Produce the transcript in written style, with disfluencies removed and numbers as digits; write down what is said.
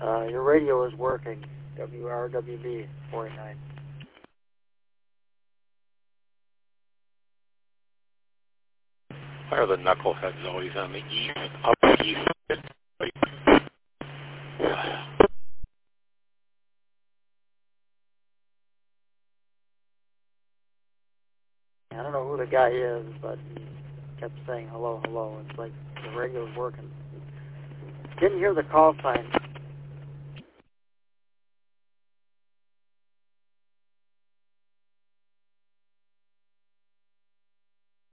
Your radio is working. WRWB 49. Why are the knuckleheads always on the upper east? I don't know who the guy is, but he kept saying hello, hello. It's like the radio's working. Didn't hear the call sign.